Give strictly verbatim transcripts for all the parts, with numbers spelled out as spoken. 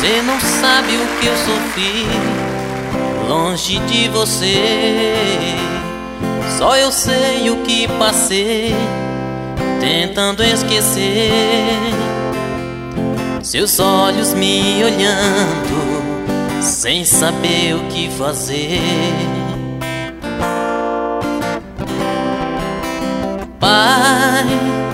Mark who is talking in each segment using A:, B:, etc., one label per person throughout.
A: Você não sabe o que eu sofri longe de você. Só eu sei o que passei tentando esquecer. Seus olhos me olhando sem saber o que fazer. Pai,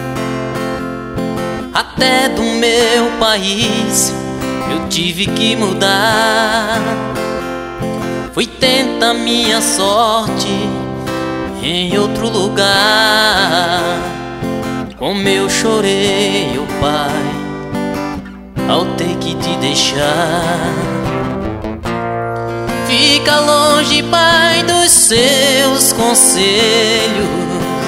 A: até do meu país eu tive que mudar. Fui tentar minha sorte em outro lugar. Como eu chorei, oh Pai, ao ter que te deixar. Fica longe, Pai, dos seus conselhos.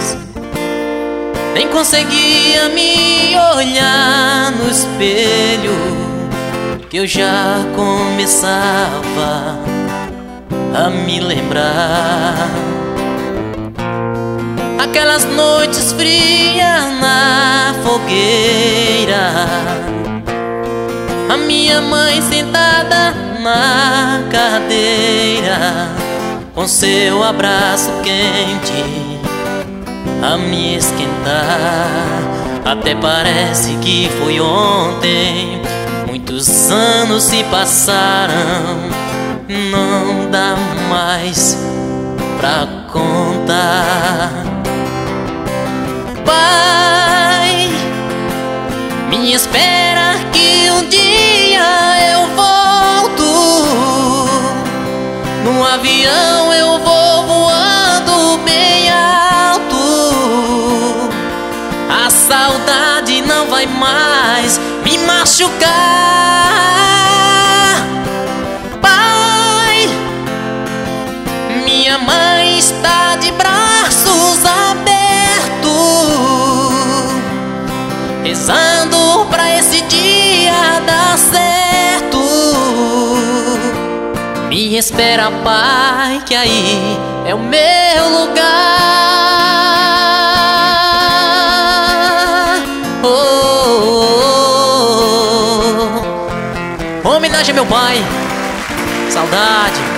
A: Nem conseguia me olhar no espelho, que eu já começava a me lembrar. Aquelas noites frias na fogueira, a minha mãe sentada na cadeira, com seu abraço quente a me esquentar. Até parece que foi ontem, muitos anos se passaram, não dá mais pra contar. Pai, me espera que um dia eu volto. No avião eu vou voando bem alto. A saudade não vai mais me machucar. Pai, minha mãe está de braços abertos, rezando pra esse dia dar certo. Me espera, Pai, que aí é o meu lugar. Oh, oh, oh. Homenagem ao meu pai. Saudade.